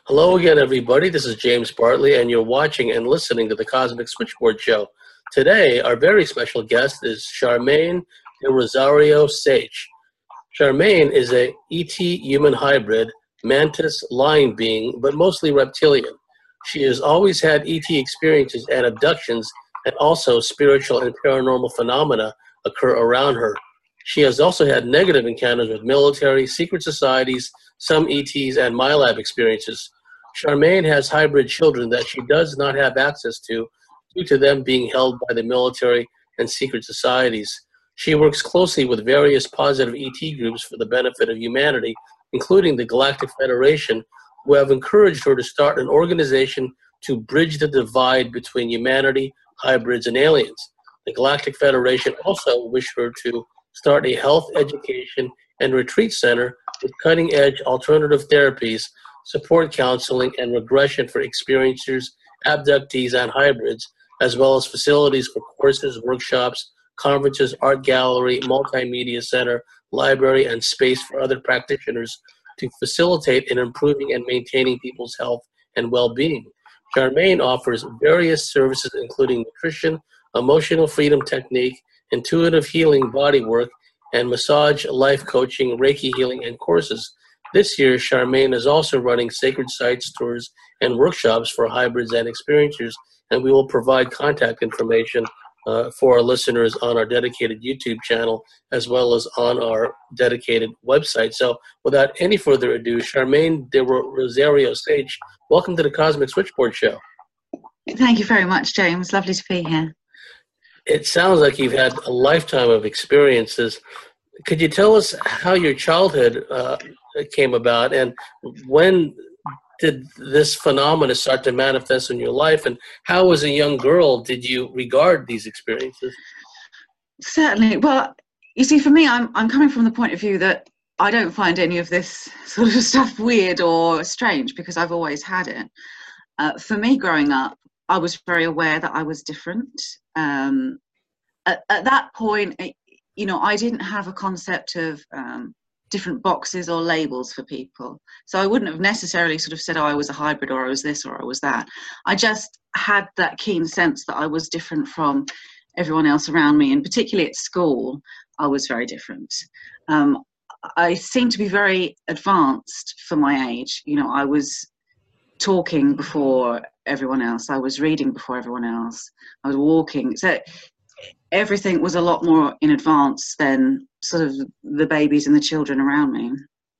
Hello again, everybody. This is James Bartley, and you're watching and listening to the Cosmic Switchboard Show. Today, our very special guest is Charmaine de Rosario Sage. Charmaine is a ET-human hybrid, mantis lion being, but mostly reptilian. She has always had ET experiences and abductions, and also spiritual and paranormal phenomena occur around her. She has also had negative encounters with military, secret societies, some ETs, and MyLab experiences. Charmaine has hybrid children that she does not have access to due to them being held by the military and secret societies. She works closely with various positive ET groups for the benefit of humanity, including the Galactic Federation, who have encouraged her to start an organization to bridge the divide between humanity, hybrids, and aliens. The Galactic Federation also wished her to start a health, education, and retreat center with cutting-edge alternative therapies, support counseling, and regression for experiencers, abductees, and hybrids, as well as facilities for courses, workshops, conferences, art gallery, multimedia center, library, and space for other practitioners to facilitate in improving and maintaining people's health and well-being. Charmaine offers various services including nutrition, emotional freedom technique, intuitive healing body work, and massage, life coaching, Reiki healing, and courses. This year, Charmaine is also running sacred sites tours and workshops for hybrids and experiencers, and we will provide contact information for our listeners on our dedicated YouTube channel as well as on our dedicated website. So without any further ado, Charmaine de Rosario Sage, welcome to the Cosmic Switchboard Show. Thank you very much, James. Lovely to be here. It sounds like you've had a lifetime of experiences. Could you tell us how your childhood came about, and when did this phenomena start to manifest in your life, and how as a young girl did you regard these experiences? Certainly. Well, you see, for me, I'm coming from the point of view that I don't find any of this sort of stuff weird or strange because I've always had it. For me, growing up, I was very aware that I was different. At that point, I didn't have a concept of different boxes or labels for people. So I wouldn't have necessarily sort of said, oh, I was a hybrid or I was this or I was that. I just had that keen sense that I was different from everyone else around me, and particularly at school, I was very different. I seemed to be very advanced for my age. I was talking before everyone else. I was reading before everyone else. I was walking. So everything was a lot more in advance than sort of the babies and the children around me.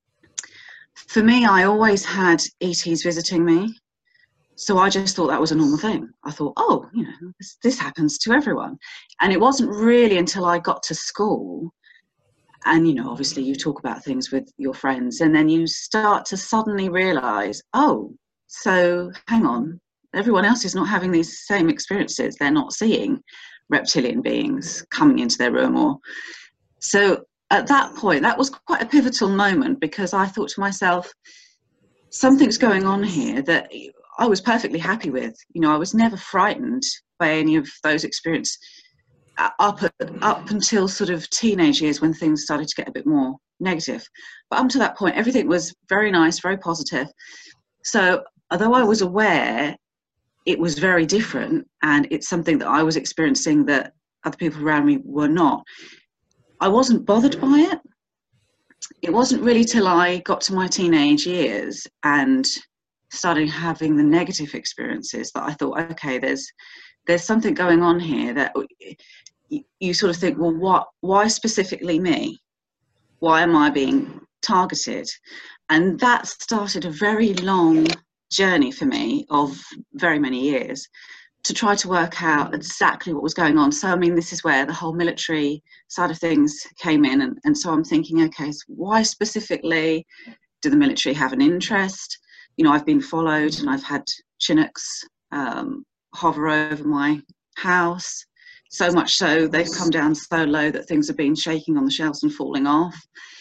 For me, I always had ETs visiting me. So I just thought that was a normal thing. I thought, oh, this happens to everyone. And it wasn't really until I got to school, and, obviously you talk about things with your friends, and then you start to suddenly realize, oh, so hang on, everyone else is not having these same experiences. They're not seeing reptilian beings coming into their room. So at that point, that was quite a pivotal moment, because I thought to myself, something's going on here that I was perfectly happy with. I was never frightened by any of those experiences up until sort of teenage years, when things started to get a bit more negative. But up to that point, everything was very nice, very positive. So although I was aware it was very different, and it's something that I was experiencing that other people around me were not, I wasn't bothered by it. It wasn't really till I got to my teenage years and started having the negative experiences that I thought, okay, there's something going on here, that you sort of think, well, why specifically me? Why am I being targeted? And that started a very long journey for me of very many years to try to work out exactly what was going on. So, this is where the whole military side of things came in. And so I'm thinking, okay, so why specifically do the military have an interest? I've been followed, and I've had Chinooks hover over my house, so much so they've come down so low that things have been shaking on the shelves and falling off.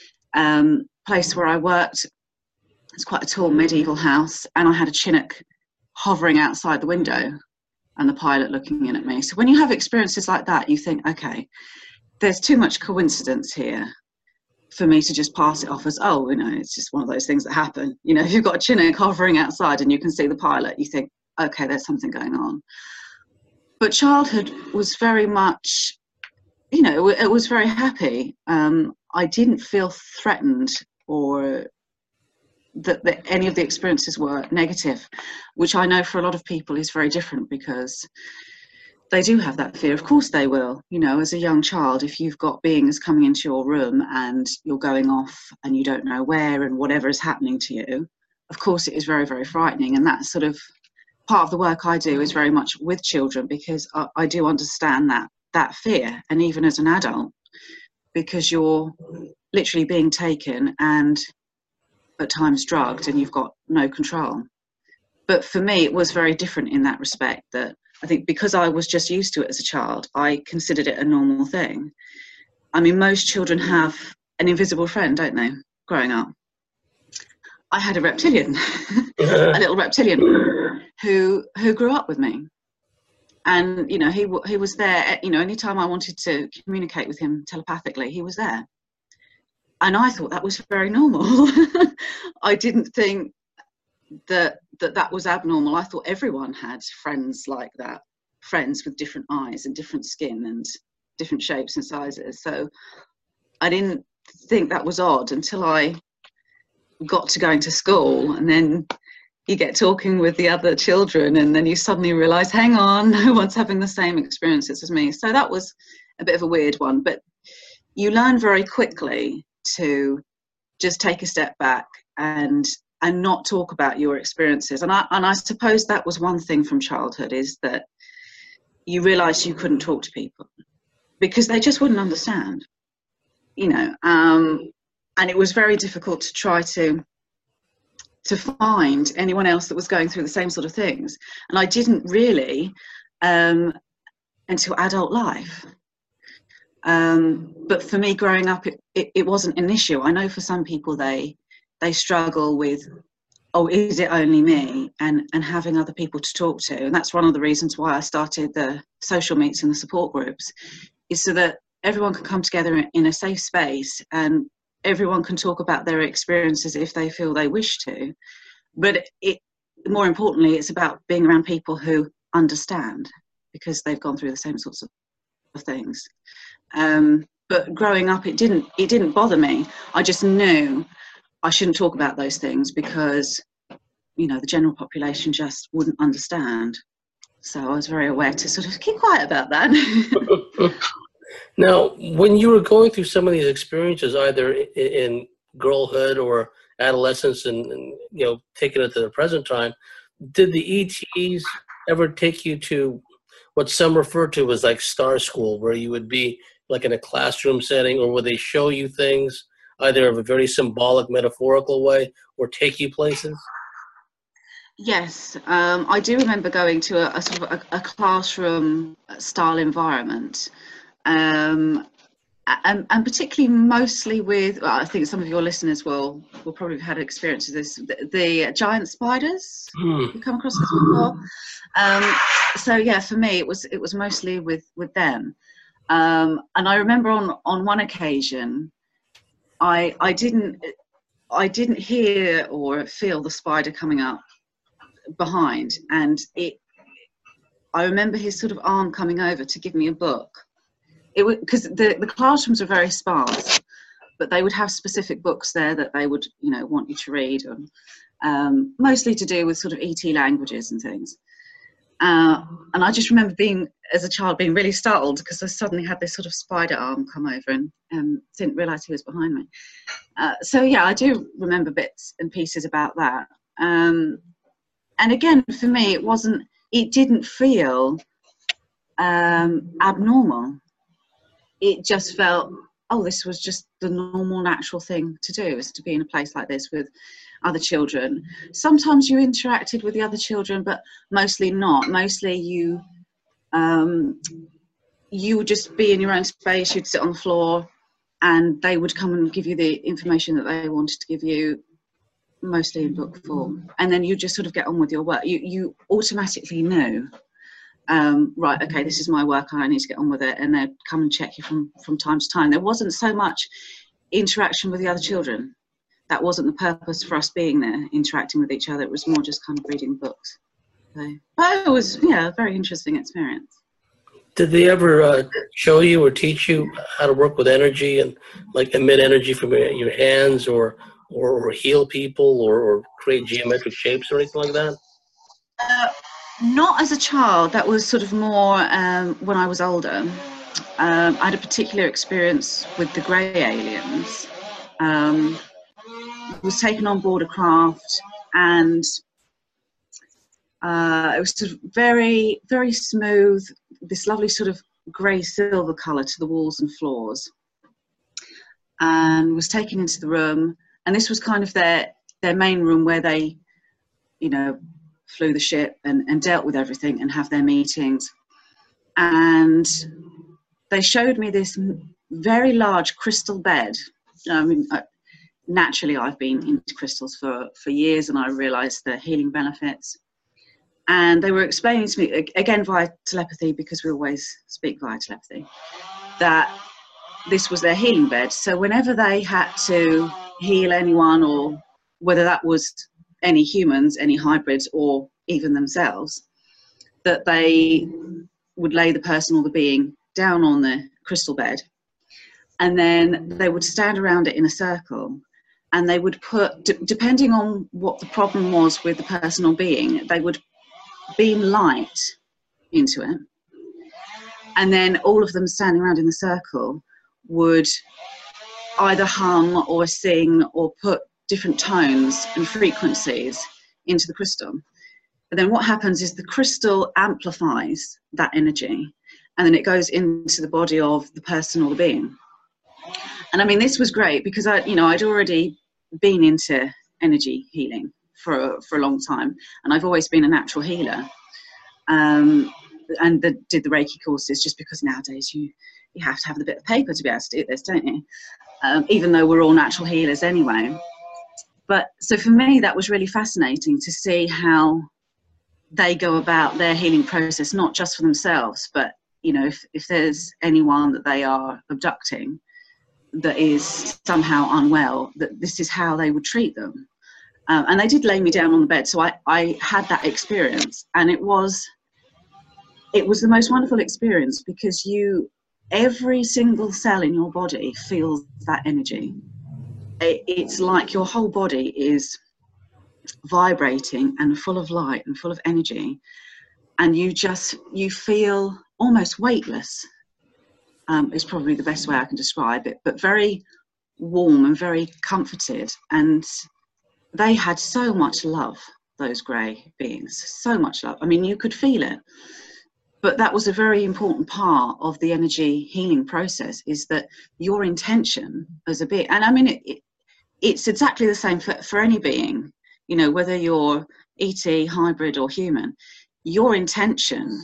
Place where I worked, it's quite a tall medieval house, and I had a Chinook hovering outside the window and the pilot looking in at me. So when you have experiences like that, you think, okay, there's too much coincidence here for me to just pass it off as, oh, it's just one of those things that happen. If you've got a Chinook hovering outside and you can see the pilot, you think, okay, there's something going on. But childhood was very much, it was very happy. I didn't feel threatened or that any of the experiences were negative, which I know for a lot of people is very different, because they do have that fear. Of course they will. As a young child, if you've got beings coming into your room and you're going off and you don't know where and whatever is happening to you, of course it is very, very frightening. And that's sort of part of the work I do, is very much with children, because I do understand that fear. And even as an adult, because you're literally being taken and at times drugged and you've got no control. But for me, it was very different in that respect, that I think because I was just used to it as a child, I considered it a normal thing. I mean, most children have an invisible friend, don't they, growing up? I had a reptilian, a little reptilian who grew up with me. And, he was there, anytime I wanted to communicate with him telepathically, he was there. And I thought that was very normal. I didn't think that was abnormal. I thought everyone had friends like that, friends with different eyes and different skin and different shapes and sizes. So I didn't think that was odd until I got to going to school, and then you get talking with the other children, and then you suddenly realize, hang on, no one's having the same experiences as me. So that was a bit of a weird one, but you learn very quickly to just take a step back and not talk about your experiences. And I suppose that was one thing from childhood, is that you realize you couldn't talk to people because they just wouldn't understand, and it was very difficult to try to find anyone else that was going through the same sort of things. And I didn't really until adult life. But for me, growing up, it wasn't an issue. I know for some people they struggle with, oh, is it only me? And having other people to talk to. And that's one of the reasons why I started the social meets and the support groups, is so that everyone can come together in a safe space and everyone can talk about their experiences if they feel they wish to. But more importantly, it's about being around people who understand, because they've gone through the same sorts of things. But growing up, it didn't bother me. I just knew I shouldn't talk about those things because, the general population just wouldn't understand. So I was very aware to sort of keep quiet about that. Now, when you were going through some of these experiences, either in girlhood or adolescence and taking it to the present time, did the ETs ever take you to what some refer to as like star school, where you would be like in a classroom setting, or would they show you things either of a very symbolic, metaphorical way, or take you places? Yes, I do remember going to a sort of a classroom style environment. And particularly mostly with, well, I think some of your listeners will probably have had experience of this, the giant spiders. You've come across this before. So yeah, for me it was mostly with them. And I remember on one occasion, I didn't hear or feel the spider coming up behind, and I remember his sort of arm coming over to give me a book. Because the classrooms are very sparse, but they would have specific books there that they would, want you to read, and mostly to do with sort of ET languages and things. And I just remember as a child, being really startled because I suddenly had this sort of spider arm come over and didn't realise he was behind me. So yeah, I do remember bits and pieces about that. And again, for me, it didn't feel abnormal. It just felt, oh, this was just the normal, natural thing to do, is to be in a place like this with other children. Sometimes you interacted with the other children, but mostly not. Mostly you would just be in your own space. You'd sit on the floor and they would come and give you the information that they wanted to give you, mostly in book form. And then you just sort of get on with your work. You automatically knew, right, okay, this is my work, I need to get on with it, and they'd come and check you from time to time. There wasn't so much interaction with the other children. That wasn't the purpose for us being there, interacting with each other. It was more just kind of reading books. So, but it was, yeah, a very interesting experience. Did they ever show you or teach you how to work with energy and like emit energy from your hands or heal people or create geometric shapes or anything like that? Not as a child. That was sort of more when I was older. I had a particular experience with the grey aliens. Was taken on board a craft, and it was sort of very, very smooth, this lovely sort of grey silver colour to the walls and floors, and was taken into the room. And this was kind of their main room where they, you know, flew the ship and dealt with everything and have their meetings. And they showed me this very large crystal bed. I mean, naturally, I've been into crystals for years, and I realised the healing benefits. And they were explaining to me, again via telepathy, because we always speak via telepathy, that this was their healing bed. So whenever they had to heal anyone, or whether that was any humans, any hybrids, or even themselves, that they would lay the person or the being down on the crystal bed, and then they would stand around it in a circle, and they would put, depending on what the problem was with the person or being, they would beam light into it, and then all of them standing around in the circle would either hum or sing or put different tones and frequencies into the crystal. And then what happens is the crystal amplifies that energy, and then it goes into the body of the person or the being. And I mean, this was great because I'd already been into energy healing for a long time, and I've always been a natural healer. And did the Reiki courses, just because nowadays you have to have the bit of paper to be able to do this, don't you? Even though we're all natural healers anyway. But so for me, that was really fascinating to see how they go about their healing process, not just for themselves, but, you know, if there's anyone that they are abducting that is somehow unwell, that this is how they would treat them. And they did lay me down on the bed. So I had that experience, and it was the most wonderful experience, because every single cell in your body feels that energy. It's like your whole body is vibrating and full of light and full of energy, and you feel almost weightless, is probably the best way I can describe it, but very warm and very comforted. And they had so much love, those grey beings, so much love. I mean, you could feel it. But that was a very important part of the energy healing process, is that your intention as a being, and I mean, it's exactly the same for any being, you know, whether you're ET, hybrid or human, your intention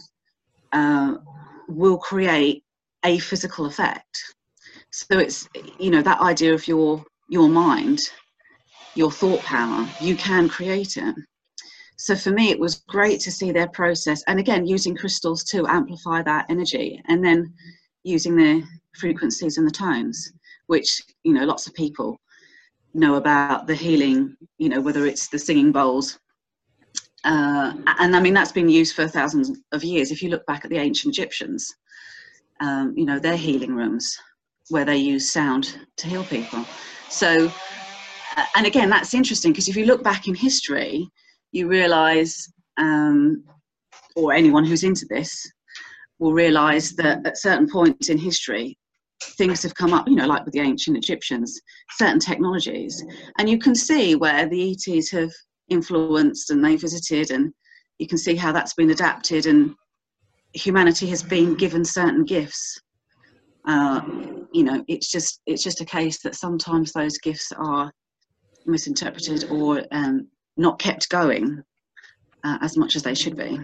will create a physical effect. So it's, you know, that idea of your mind, your thought power, you can create it. So for me, it was great to see their process, and again, using crystals to amplify that energy, and then using the frequencies and the tones, which, you know, lots of people know about the healing, you know, whether it's the singing bowls. And I mean, that's been used for thousands of years. If you look back at the ancient Egyptians, you know, their healing rooms where they use sound to heal people. So, and again, that's interesting, because if you look back in history, you realise, or anyone who's into this will realise, that at certain points in history, things have come up, you know, like with the ancient Egyptians, certain technologies, and you can see where the ETs have influenced and they visited, and you can see how that's been adapted, and humanity has been given certain gifts. You know, it's just a case that sometimes those gifts are misinterpreted or not kept going as much as they should be.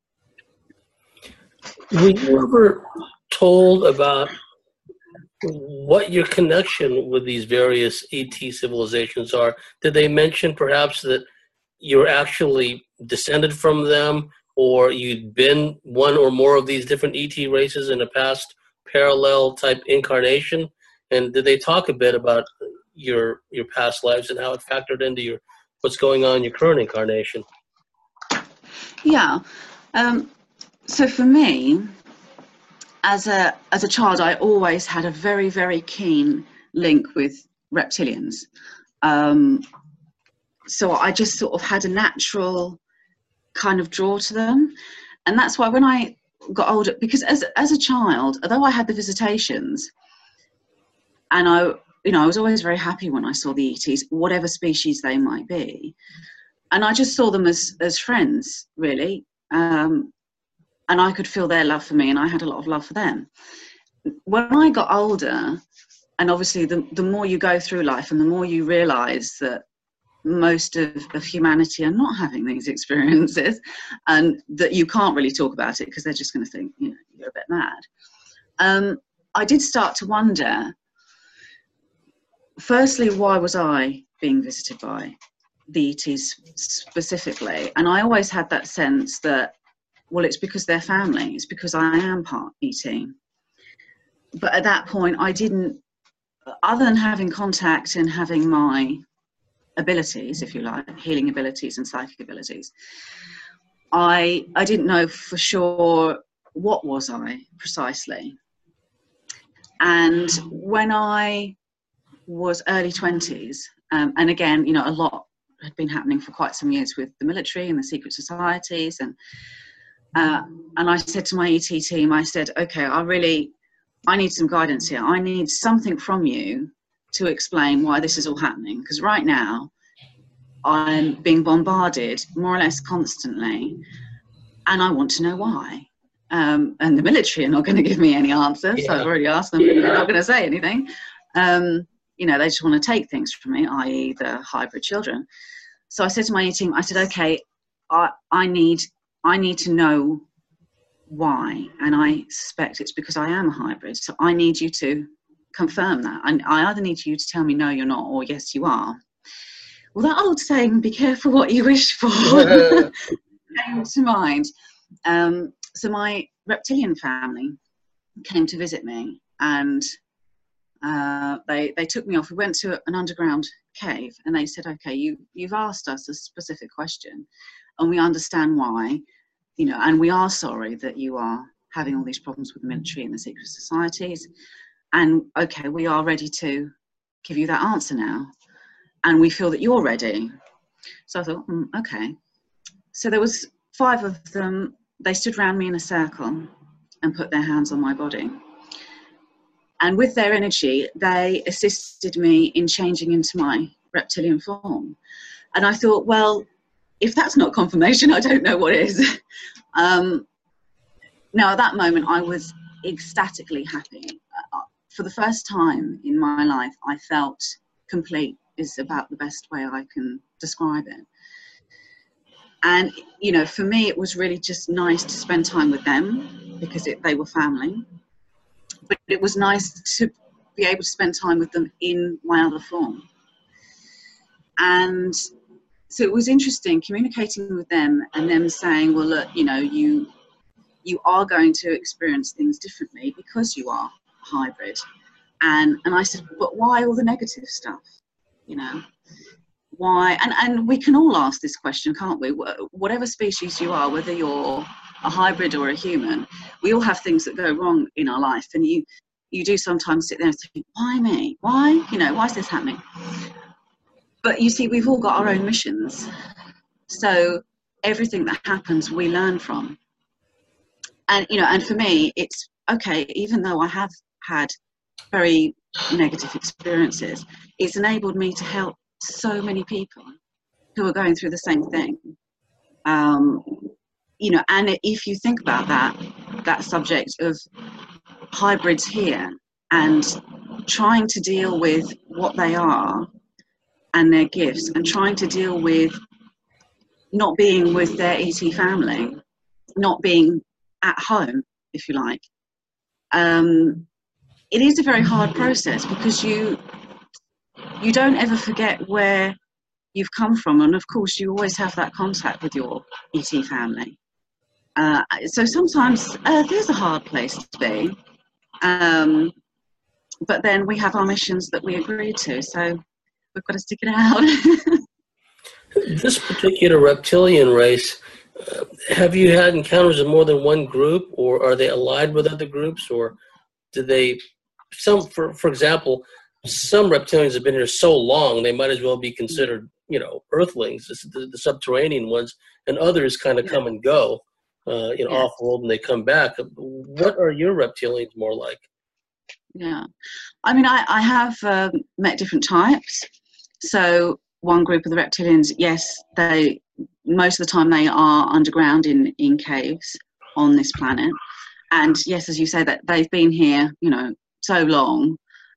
Were you ever told about what your connection with these various ET civilizations are? Did they mention perhaps that you're actually descended from them, or you'd been one or more of these different ET races in a past parallel type incarnation? And did they talk a bit about your past lives and how it factored into what's going on in your current incarnation? Yeah. So for me, as a child, I always had a very, very keen link with reptilians. So I just sort of had a natural kind of draw to them. And that's why when I got older, because as a child, although I had the visitations, and I was always very happy when I saw the ETs, whatever species they might be. And I just saw them as friends, really. And I could feel their love for me, and I had a lot of love for them. When I got older, and obviously the more you go through life and the more you realise that most of humanity are not having these experiences, and that you can't really talk about it because they're just going to think, you're a bit mad. I did start to wonder, firstly, why was I being visited by the ETs specifically? And I always had that sense that, well, it's because they're family, it's because I am part ET. But at that point, I didn't, other than having contact and having my abilities, if you like, healing abilities and psychic abilities, I didn't know for sure what was I precisely. And when I was early 20s, and again, a lot had been happening for quite some years with the military and the secret societies, and I said to my ET team, I said, okay, I need some guidance here. I need something from you to explain why this is all happening, because right now I'm being bombarded more or less constantly, and I want to know why. And the military are not going to give me any answers. Yeah. So I've already asked them, but they're not going to say anything. They just want to take things from me, i.e. the hybrid children. So I said to my team, I said, okay, I need to know why, and I suspect it's because I am a hybrid. So I need you to confirm that. And I either need you to tell me no, you're not, or yes, you are. Well, that old saying, be careful what you wish for, came to mind. So my reptilian family came to visit me, and they took me off. We went to an underground cave, and they said, okay, you've asked us a specific question, and we understand why, and we are sorry that you are having all these problems with the military and the secret societies. And okay, we are ready to give you that answer now. And we feel that you're ready. So I thought, okay. So there was 5 of them. They stood around me in a circle and put their hands on my body. And with their energy, they assisted me in changing into my reptilian form. And I thought, well, if that's not confirmation, I don't know what is. Now, at that moment, I was ecstatically happy. For the first time in my life, I felt complete, is about the best way I can describe it. And, for me, it was really just nice to spend time with them because they were family. But it was nice to be able to spend time with them in my other form. And so it was interesting communicating with them and them saying, well, look, you are going to experience things differently because you are a hybrid. And I said, but why all the negative stuff? Why? And we can all ask this question, can't we? Whatever species you are, whether you're a hybrid or a human, we all have things that go wrong in our life. And you do sometimes sit there and think, why me? Why? Why is this happening? But you see, we've all got our own missions. So everything that happens, we learn from. And, and for me, it's okay, even though I have had very negative experiences, it's enabled me to help so many people who are going through the same thing. And if you think about that subject of hybrids here and trying to deal with what they are and their gifts, and trying to deal with not being with their ET family, not being at home, if you like, it is a very hard process because you don't ever forget where you've come from, and of course you always have that contact with your ET family. So sometimes Earth is a hard place to be, but then we have our missions that we agreed to, so we've got to stick it out. This particular reptilian race, have you had encounters with more than one group, or are they allied with other groups, or do they, for example, some reptilians have been here so long they might as well be considered, Earthlings, the subterranean ones, and others kind of come and go, off-world, and they come back. What are your reptilians more like? Yeah, I mean, I have met different types. So one group of the reptilians, yes, most of the time they are underground in caves on this planet. And yes, as you say, that they've been here, so long.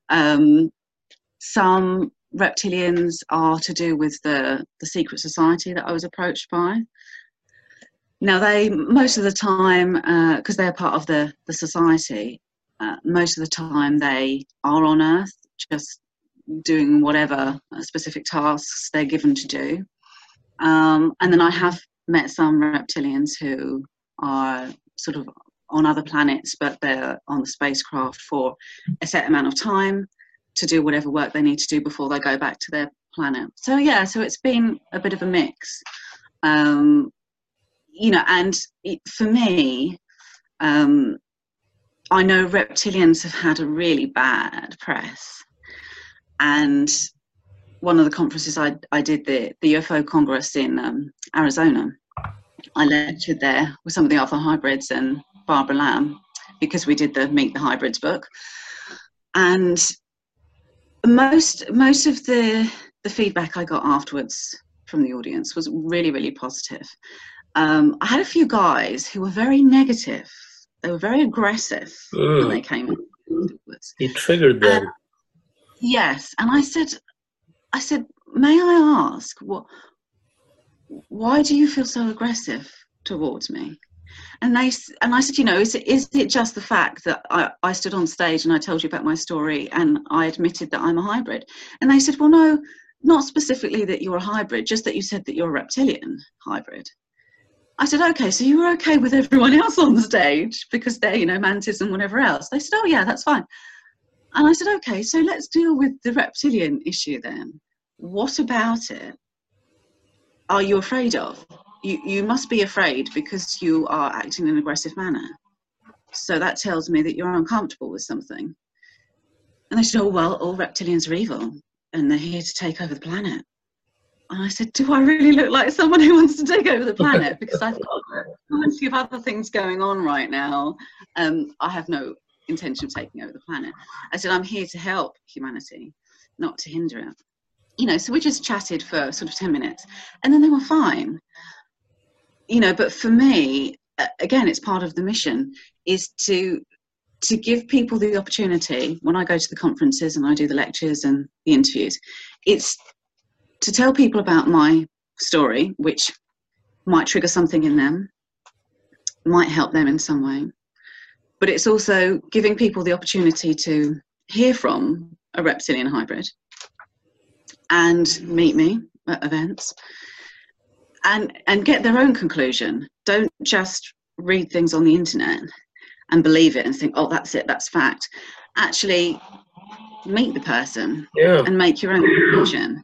Some reptilians are to do with the secret society that I was approached by. Now, they, most of the time, because they're part of the society, most of the time they are on Earth, just doing whatever specific tasks they're given to do. And then I have met some reptilians who are sort of on other planets, but they're on the spacecraft for a set amount of time to do whatever work they need to do before they go back to their planet. So yeah, so it's been a bit of a mix. And for me, I know reptilians have had a really bad press. And one of the conferences I did, the UFO Congress in Arizona, I lectured there with some of the other hybrids and Barbara Lamb, because we did the Meet the Hybrids book. And most of the feedback I got afterwards from the audience was really, really positive. I had a few guys who were very negative. They were very aggressive when they came in afterwards. You triggered them. Yes, and I said, may I ask, why do you feel so aggressive towards me? And I said, is it just the fact that I stood on stage and I told you about my story and I admitted that I'm a hybrid? And they said, well, no, not specifically that you're a hybrid, just that you said that you're a reptilian hybrid. I said, okay, so you were okay with everyone else on stage because they're, mantis and whatever else. They said, oh yeah, that's fine. And I said, okay, so let's deal with the reptilian issue then. What about it are you afraid of? You must be afraid because you are acting in an aggressive manner. So that tells me that you're uncomfortable with something. And they said, oh, well, all reptilians are evil and they're here to take over the planet. And I said, do I really look like someone who wants to take over the planet? Because I've got plenty of other things going on right now. I have no intention of taking over the planet. I said, I'm here to help humanity, not to hinder it. So we just chatted for sort of 10 minutes and then they were fine. But for me, again, it's part of the mission is to give people the opportunity when I go to the conferences and I do the lectures and the interviews, it's to tell people about my story, which might trigger something in them, might help them in some way. But it's also giving people the opportunity to hear from a reptilian hybrid and meet me at events and get their own conclusion. Don't just read things on the internet and believe it and think, oh, that's it, that's fact. Actually meet the person and make your own conclusion.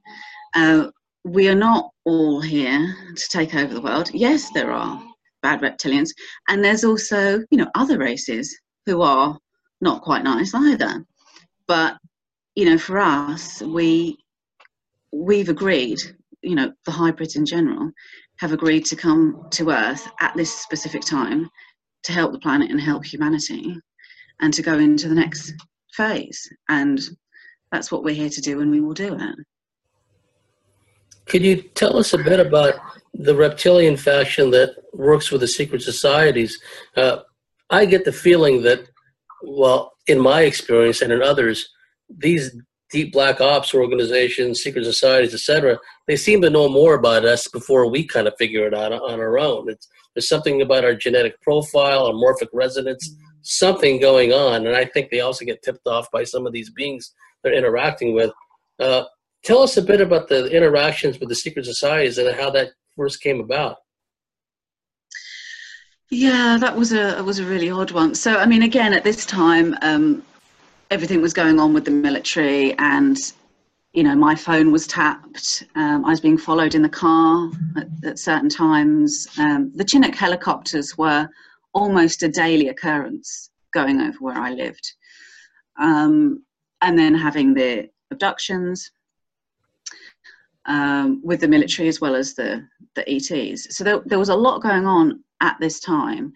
We are not all here to take over the world. Yes, there are bad reptilians, and there's also, other races who are not quite nice either. But, for us, we've agreed, the hybrids in general have agreed to come to Earth at this specific time to help the planet and help humanity and to go into the next phase. And that's what we're here to do, and we will do it. Could you tell us a bit about the reptilian faction that works with the secret societies? I get the feeling that, well, in my experience and in others, these deep black ops organizations, secret societies, etc., they seem to know more about us before we kind of figure it out on our own. There's something about our genetic profile, our morphic resonance, something going on, and I think they also get tipped off by some of these beings they're interacting with. Tell us a bit about the interactions with the secret societies and how that first came about. Yeah, that was a really odd one. So, I mean, again, at this time, everything was going on with the military, and you know, my phone was tapped. I was being followed in the car at certain times. The Chinook helicopters were almost a daily occurrence going over where I lived. And then having the abductions with the military as well as the ETs. So there was a lot going on at this time.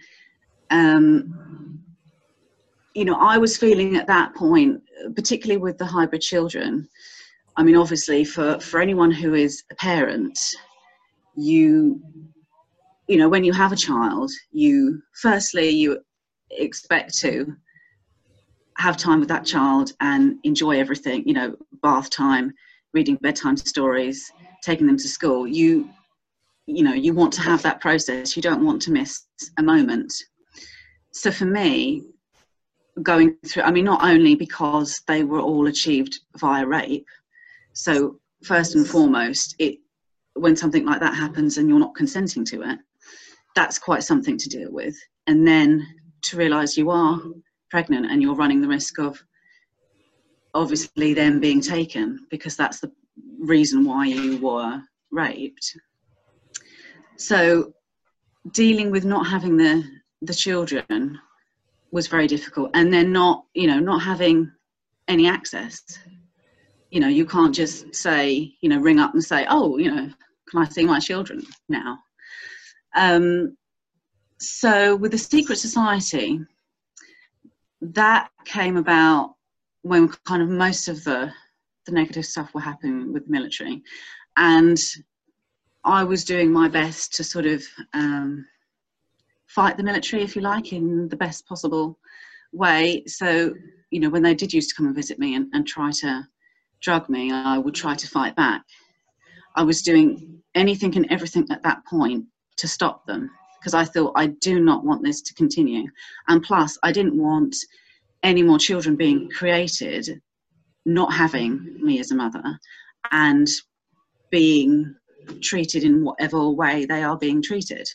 You know, I was feeling at that point, particularly with the hybrid children, I mean, obviously, for anyone who is a parent, you know, when you have a child, you expect to have time with that child and enjoy everything, you know, bath time, reading bedtime stories, taking them to school. You know, you want to have that process. You don't want to miss a moment. So for me, going through, I mean, not only because they were all achieved via rape, so first and foremost, when something like that happens and you're not consenting to it, that's quite something to deal with. And then to realise you are pregnant and you're running the risk of obviously them being taken, because that's the reason why you were raped. So dealing with not having the children was very difficult. And then not having any access. You know, you can't just say, you know, ring up and say, oh, you know, can I see my children now? So with the Secret Society, that came about when kind of most of the negative stuff were happening with the military. And I was doing my best to sort of fight the military, if you like, in the best possible way. So, you know, when they did used to come and visit me and try to drug me, I would try to fight back. I was doing anything and everything at that point to stop them, because I thought, I do not want this to continue. And plus, I didn't want any more children being created, not having me as a mother, and being treated in whatever way they are being treated.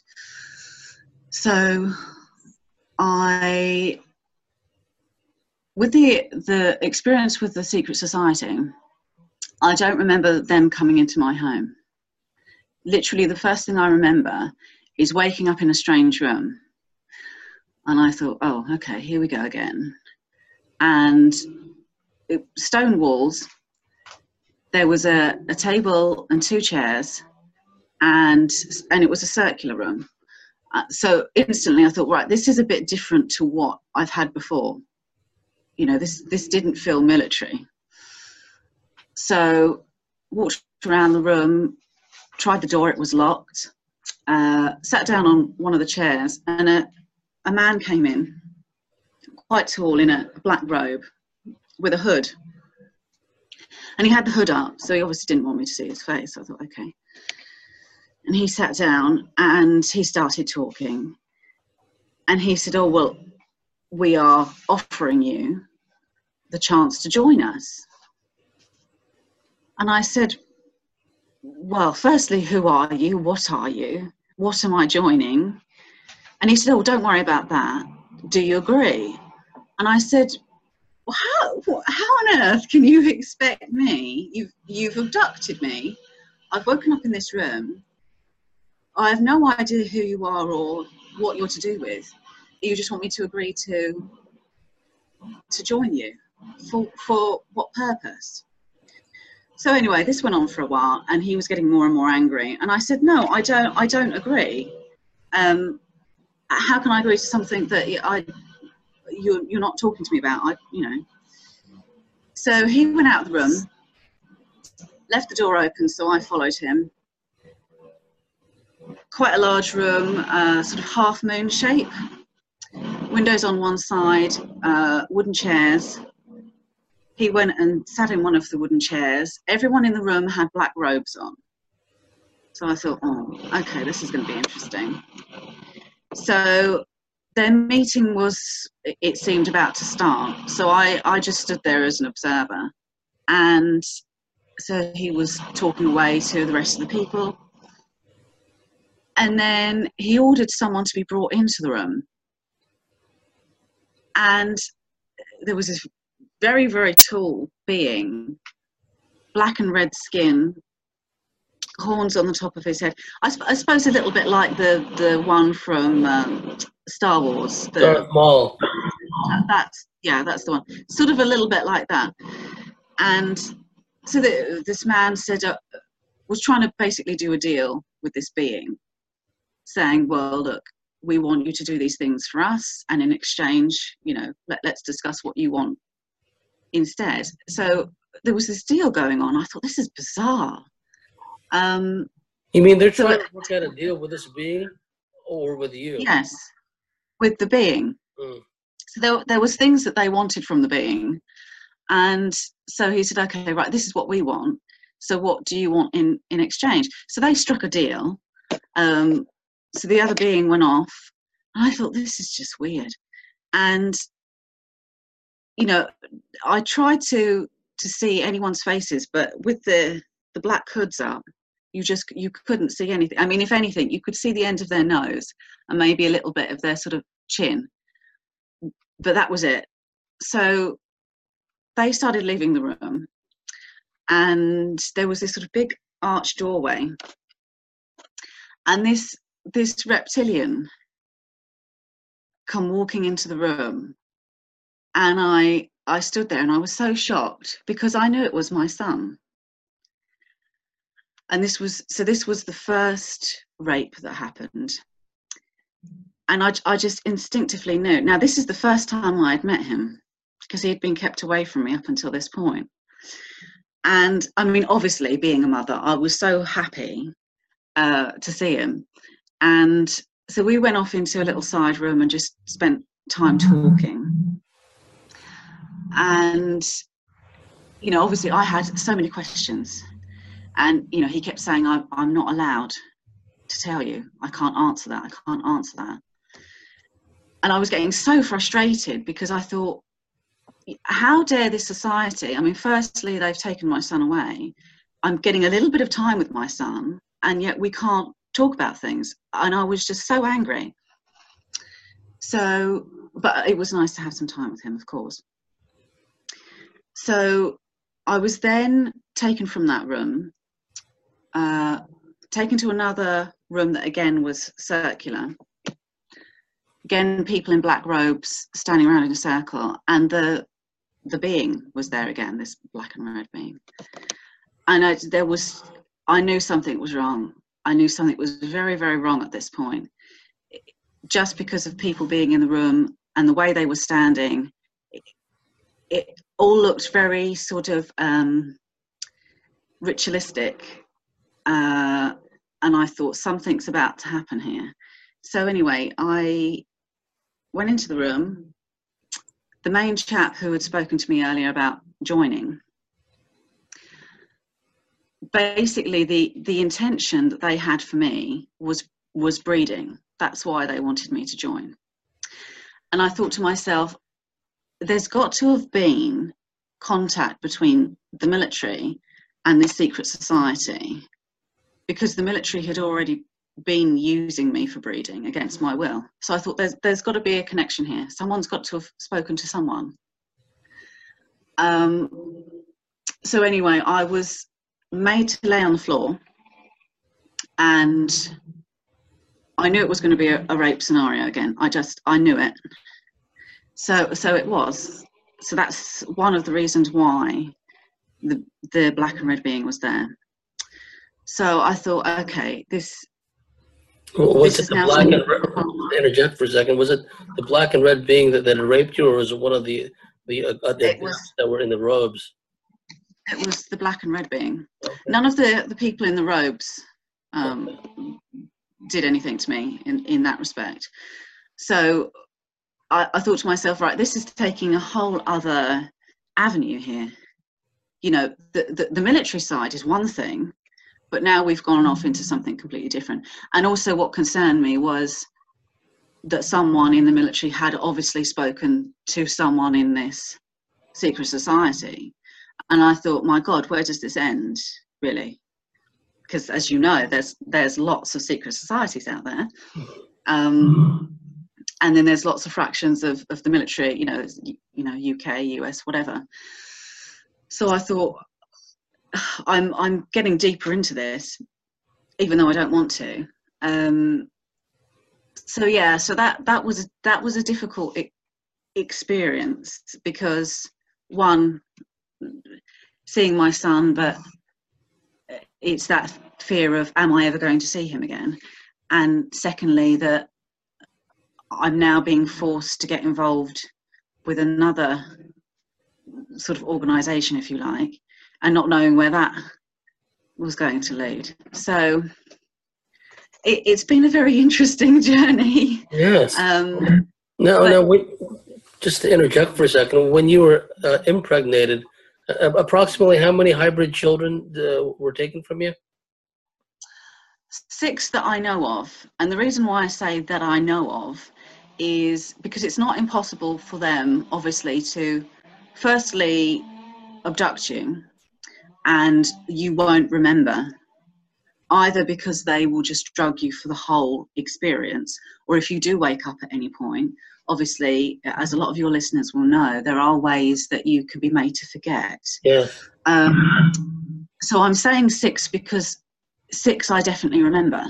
So with the experience with the Secret Society, I don't remember them coming into my home. Literally, the first thing I remember is waking up in a strange room. And I thought, oh, okay, here we go again. And stone walls, there was a table and 2 chairs, and it was a circular room. So instantly I thought, right, this is a bit different to what I've had before. You know, this didn't feel military. So walked around the room, tried the door, it was locked, sat down on one of the chairs, and a man came in, quite tall, in a black robe with a hood. And he had the hood up, so he obviously didn't want me to see his face. I thought, okay. And he sat down and he started talking. And he said, oh, well, we are offering you the chance to join us. And I said, well, firstly, who are you? What are you? What am I joining? And he said, oh, don't worry about that. Do you agree? And I said, well, how on earth can you expect me? You've abducted me. I've woken up in this room. I have no idea who you are or what you're to do with. You just want me to agree to join you. For what purpose? So anyway, this went on for a while, and he was getting more and more angry. And I said, no, I don't agree. How can I agree to something that you're not talking to me about? So he went out of the room, left the door open, so I followed him. Quite a large room, sort of half moon shape. Windows on one side, wooden chairs. He went and sat in one of the wooden chairs. Everyone in the room had black robes on. So I thought, oh, okay, this is going to be interesting. So their meeting it seemed about to start. So I just stood there as an observer. And so he was talking away to the rest of the people. And then he ordered someone to be brought into the room. And there was this very, very tall being, black and red skin, horns on the top of his head. I suppose a little bit like the one from Star Wars. Darth Maul. That's the one. Sort of a little bit like that. And so this man said, was trying to basically do a deal with this being, saying, well, look, we want you to do these things for us, and in exchange, you know, let's discuss what you want instead. So there was this deal going on. I thought, this is bizarre. You mean they're trying to work out a deal with this being, or with you? Yes, with the being. So there was things that they wanted from the being, and so he said, okay, right, this is what we want. So what do you want in exchange? So they struck a deal. So the other being went off, and I thought, this is just weird. And you know, I tried to see anyone's faces, but with the black hoods up, you couldn't see anything. I mean, if anything, you could see the end of their nose and maybe a little bit of their sort of chin, but that was it. So they started leaving the room, and there was this sort of big arched doorway, and this reptilian come walking into the room, and I stood there and I was so shocked because I knew it was my son. And this was the first rape that happened. And I just instinctively knew. Now, this is the first time I had met him, because he had been kept away from me up until this point. And I mean, obviously, being a mother, I was so happy to see him. And so we went off into a little side room and just spent time talking. And, you know, obviously I had so many questions. And, you know, he kept saying, I'm not allowed to tell you. I can't answer that. I can't answer that. And I was getting so frustrated because I thought, how dare this society? I mean, firstly, they've taken my son away. I'm getting a little bit of time with my son, and yet we can't talk about things. And I was just so angry. So, but it was nice to have some time with him, of course. So I was then taken from that room, taken to another room that again was circular. Again, people in black robes standing around in a circle, and the being was there again, this black and red being. And I knew something was wrong. I knew something was very, very wrong at this point. Just because of people being in the room and the way they were standing, it all looked very sort of ritualistic. And I thought, something's about to happen here. So anyway, I went into the room. The main chap who had spoken to me earlier about joining, basically the intention that they had for me was breeding. That's why they wanted me to join. And I thought to myself, there's got to have been contact between the military and this secret society, because the military had already been using me for breeding against my will. So I thought there's got to be a connection here. Someone's got to have spoken to someone. So anyway, I was made to lay on the floor, and I knew it was going to be a rape scenario again. I knew it. So it was. So that's one of the reasons why the black and red being was there. So I thought, okay, was it the black and red? Interject for a second. Was it the black and red being that raped you, or was it one of the that were in the robes? It was the black and red being. Okay. None of the people in the robes did anything to me in that respect. So I thought to myself, right, this is taking a whole other avenue here. You know, the military side is one thing, but now we've gone off into something completely different. And also what concerned me was that someone in the military had obviously spoken to someone in this secret society. And I thought, my God, where does this end, really? Because as you know, there's lots of secret societies out there. and then there's lots of fractions of the military, UK, US, whatever. So I thought, I'm getting deeper into this, even though I don't want to. So that was a difficult experience, because one, seeing my son, but it's that fear of, am I ever going to see him again? And secondly, that I'm now being forced to get involved with another sort of organisation, if you like, and not knowing where that was going to lead. So it's been a very interesting journey. Yes. Just to interject for a second, when you were impregnated, approximately how many hybrid children were taken from you? 6 that I know of. And the reason why I say that I know of is because it's not impossible for them, obviously, to firstly abduct you, and you won't remember, either because they will just drug you for the whole experience, or if you do wake up at any point, obviously, as a lot of your listeners will know, there are ways that you can be made to forget. Yeah. So I'm saying 6 because 6 I definitely remember.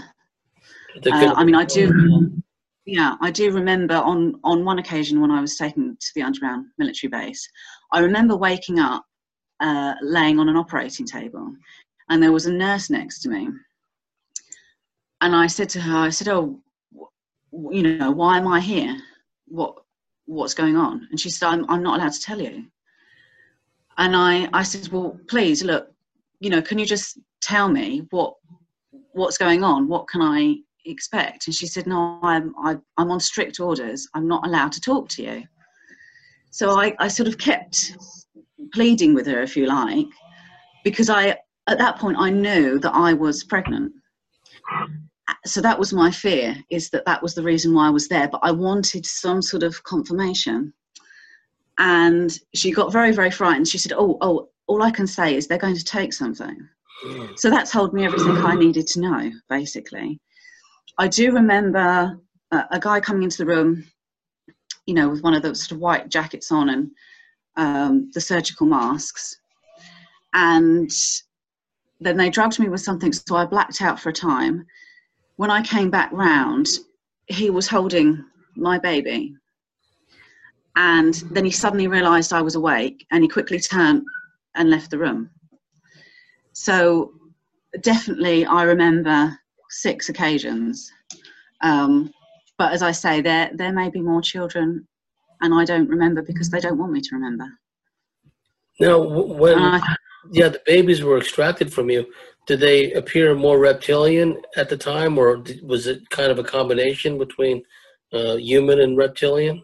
I do remember on one occasion when I was taken to the underground military base, I remember waking up, laying on an operating table, and there was a nurse next to me. And I said to her, oh, why am I here? What's going on? And she said, I'm not allowed to tell you. And I said, well, please, look, can you just tell me what's going on? What can I expect? And she said, no, I'm on strict orders. I'm not allowed to talk to you. So I sort of kept pleading with her, if you like, because at that point I knew that I was pregnant. So that was my fear, is that was the reason why I was there, but I wanted some sort of confirmation. And she got very, very frightened. She said, oh, all I can say is they're going to take something. So that told me everything I needed to know, basically. I do remember a guy coming into the room, with one of those sort of white jackets on and the surgical masks. And then they drugged me with something, so I blacked out for a time. When I came back round, he was holding my baby. And then he suddenly realised I was awake, and he quickly turned and left the room. So definitely I remember 6 occasions. But as I say, there may be more children, and I don't remember because they don't want me to remember. Now, when the babies were extracted from you, did they appear more reptilian at the time, or was it kind of a combination between human and reptilian?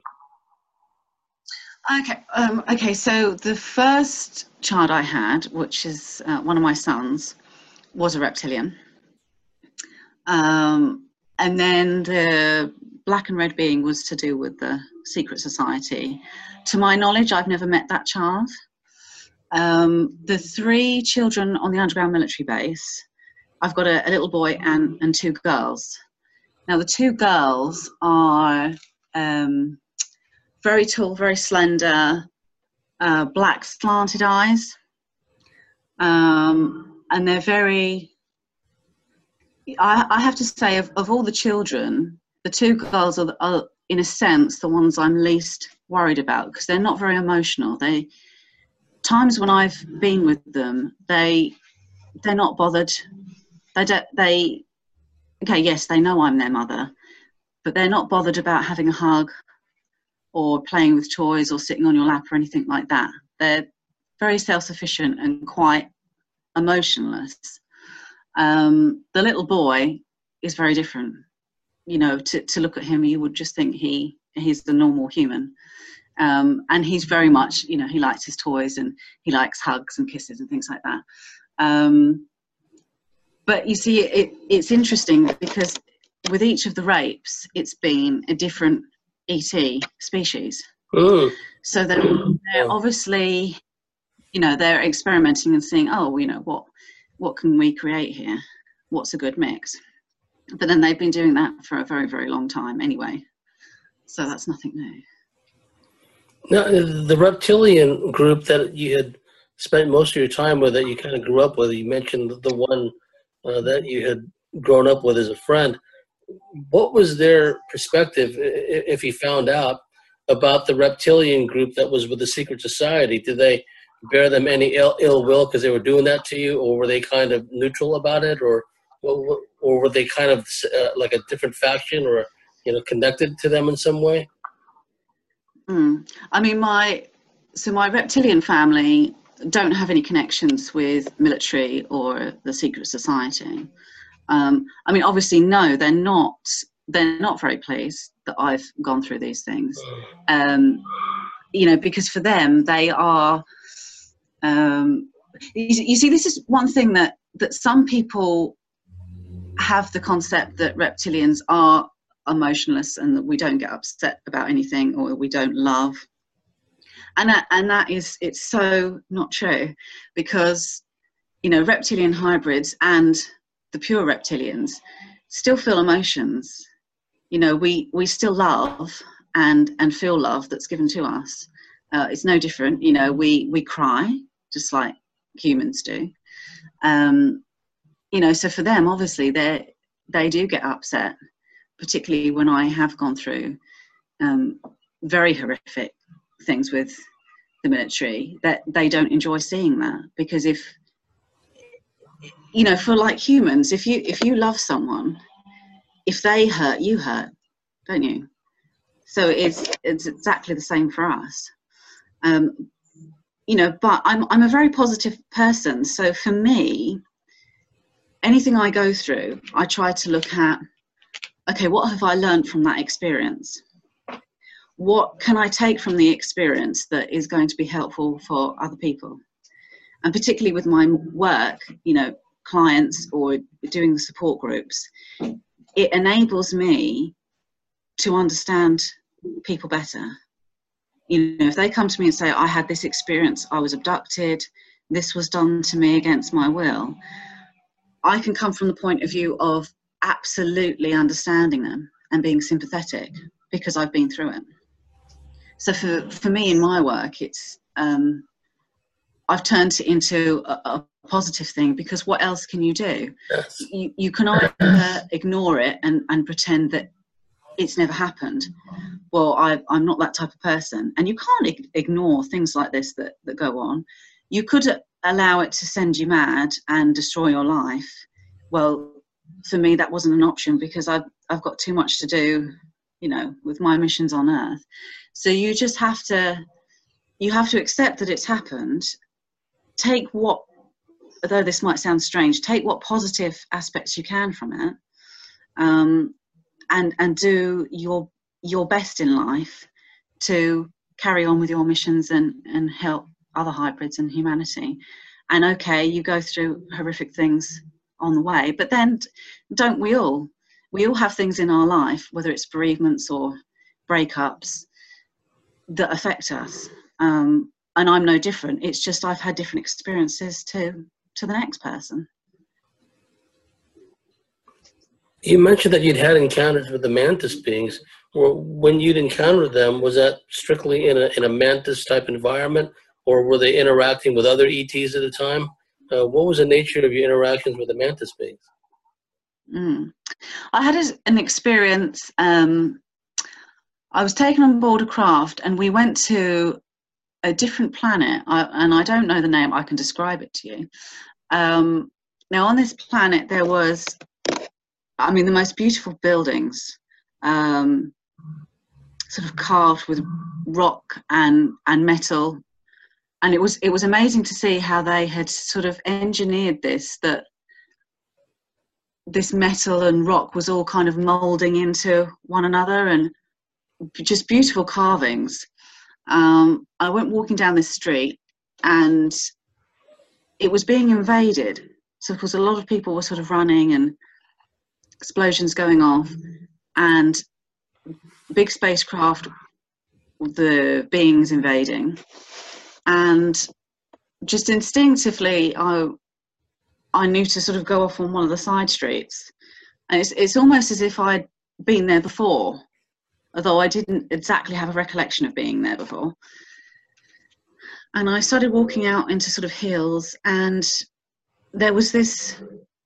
Okay. So the first child I had, which is one of my sons, was a reptilian. And then the black and red being was to do with the secret society. To my knowledge, I've never met that child. The 3 children on the underground military base, I've got a little boy and 2 girls. Now the 2 girls are very tall, very slender, black slanted eyes, and they're very, I have to say, of all the children, the 2 girls are in a sense the ones I'm least worried about, because they're not very emotional. Times when I've been with them, they're not bothered. Yes, they know I'm their mother, but they're not bothered about having a hug or playing with toys or sitting on your lap or anything like that. They're very self-sufficient and quite emotionless. The little boy is very different. To look at him, you would just think he's the normal human. And he's very much, he likes his toys and he likes hugs and kisses and things like that. But you see, it's interesting because with each of the rapes, it's been a different ET species. Ooh. So they're obviously, they're experimenting and seeing, what can we create here? What's a good mix? But then they've been doing that for a very, very long time anyway. So that's nothing new. Now, the reptilian group that you had spent most of your time with, that you kind of grew up with, you mentioned the one that you had grown up with as a friend. What was their perspective, if you found out, about the reptilian group that was with the secret society? Did they bear them any ill will because they were doing that to you, or were they kind of neutral about it, or were they kind of like a different faction, or connected to them in some way? I mean, my reptilian family don't have any connections with military or the secret society. I mean, obviously, no, they're not very pleased that I've gone through these things. Because for them, they are. You see, this is one thing that some people have the concept that reptilians are emotionless and that we don't get upset about anything or we don't love, and that is, it's so not true, because reptilian hybrids and the pure reptilians still feel emotions. We still love and feel love that's given to us. It's no different. We cry just like humans do. So for them, obviously, they do get upset, particularly when I have gone through very horrific things with the military, that they don't enjoy seeing that. Because if, for like humans, if you love someone, if they hurt, you hurt, don't you? So it's exactly the same for us. But I'm a very positive person. So for me, anything I go through, I try to look at, okay, what have I learned from that experience? What can I take from the experience that is going to be helpful for other people? And particularly with my work, clients or doing the support groups, it enables me to understand people better. If they come to me and say, I had this experience, I was abducted, this was done to me against my will, I can come from the point of view of absolutely understanding them and being sympathetic because I've been through it. So for me in my work, it's I've turned it into a positive thing, because what else can you do? Yes. You can either ignore it and pretend that it's never happened. Well, I'm not that type of person. And you can't ignore things like this that go on. You could allow it to send you mad and destroy your life. Well, for me, that wasn't an option, because I've got too much to do, with my missions on Earth. So you just have to accept that it's happened. Take what, although this might sound strange, take what positive aspects you can from it, and do your best in life to carry on with your missions and help other hybrids and humanity. And okay, you go through horrific things on the way, but then don't we all have things in our life, whether it's bereavements or breakups, that affect us. And I'm no different. It's just I've had different experiences to the next person. You mentioned that you'd had encounters with the mantis beings. When you'd encountered them, was that strictly in a mantis type environment, or were they interacting with other ETs at the time? What was the nature of your interactions with the mantis beings? I had an experience. I was taken on board a craft, and we went to a different planet, and I don't know the name. I can describe it to you. Now, on this planet, there was, the most beautiful buildings, sort of carved with rock and metal, and it was amazing to see how they had sort of engineered that this metal and rock was all kind of molding into one another, and just beautiful carvings. I went walking down this street, and it was being invaded. So of course a lot of people were sort of running and explosions going off, and big spacecraft, the beings invading. And just instinctively I knew to sort of go off on one of the side streets. And it's almost as if I'd been there before. although I didn't exactly have a recollection of being there before. And I started walking out into sort of hills, and there was this,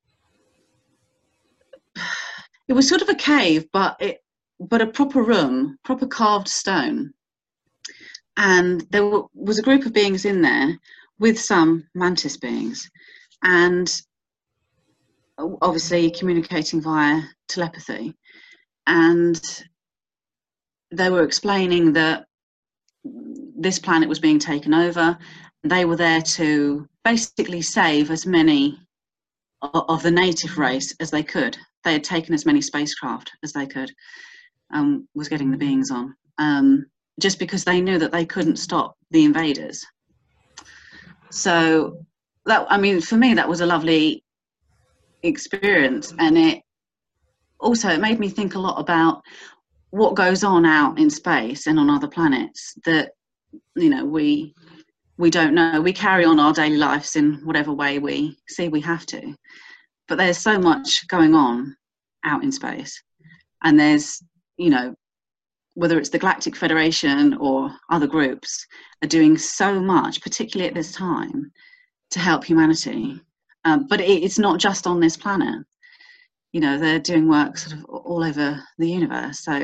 it was sort of a cave, but a proper room, proper carved stone. And there was a group of beings in there with some mantis beings, and obviously communicating via telepathy. And they were explaining that this planet was being taken over. They were there to basically save as many of the native race as they could. They had taken as many spacecraft as they could, was getting the beings on, just because they knew that they couldn't stop the invaders. So that, I mean, for me, that was a lovely experience. And it made me think a lot about what goes on out in space and on other planets that, you know, we don't know. We carry on our daily lives in whatever way we see we have to, but there's so much going on out in space. And there's, you know, whether it's the Galactic Federation or other groups are doing so much, particularly at this time, to help humanity. But it's not just on this planet. You know, they're doing work sort of all over the universe. So,